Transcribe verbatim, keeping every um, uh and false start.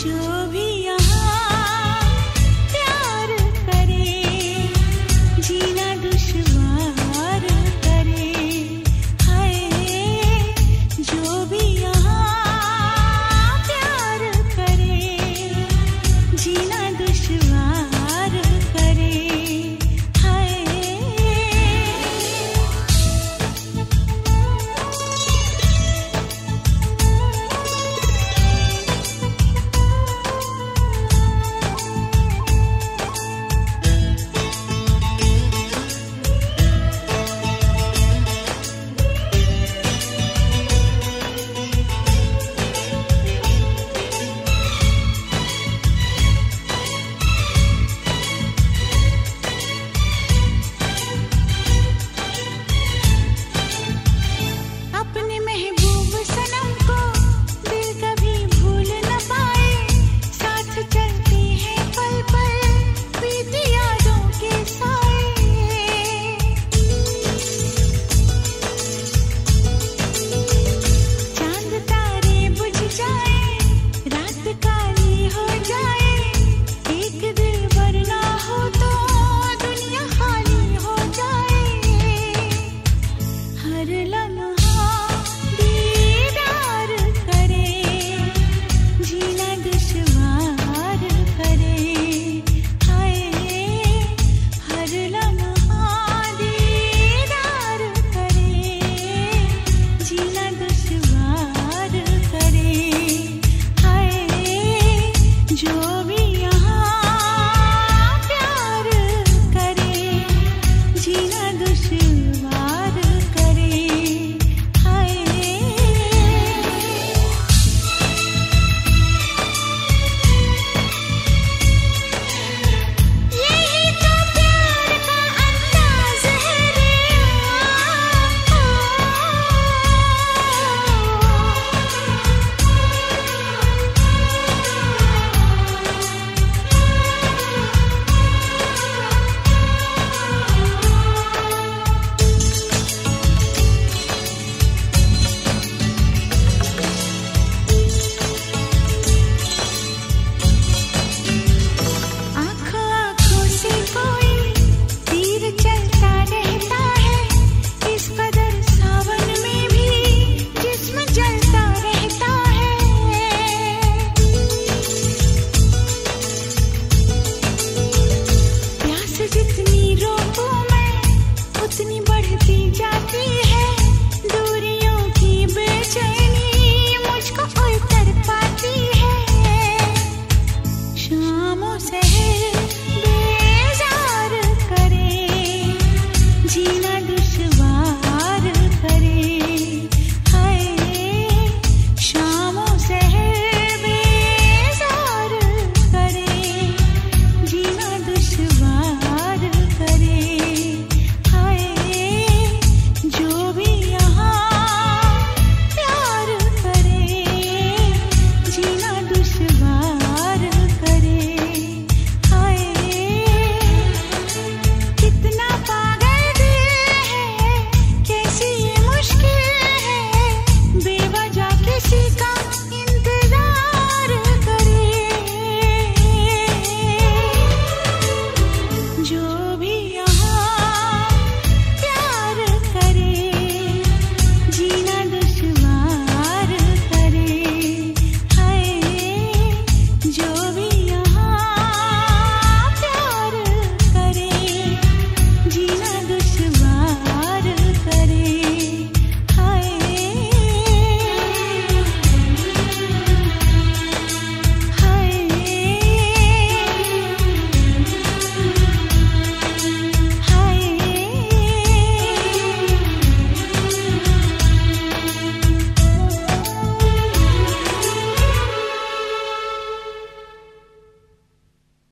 जो भी यहाँ प्यार करे, जीना दुश्वार करे, हाय जो भी यहाँ प्यार करे, जीना दुश्वार करे, हाय। अपने महबूब सनम को दिल कभी भूल न पाए, साथ चलते हैं पल पल बीती यादों के साए। चांद तारे बुझ जाए, रात काली हो जाए, एक दिल वरना हो तो दुनिया खाली हो जाए। हर लम्हा दीदार करे, जीना दुश्वार करे, हाय हर लम्हा दीदार करे, जीना दुश्वार करे, हाय जो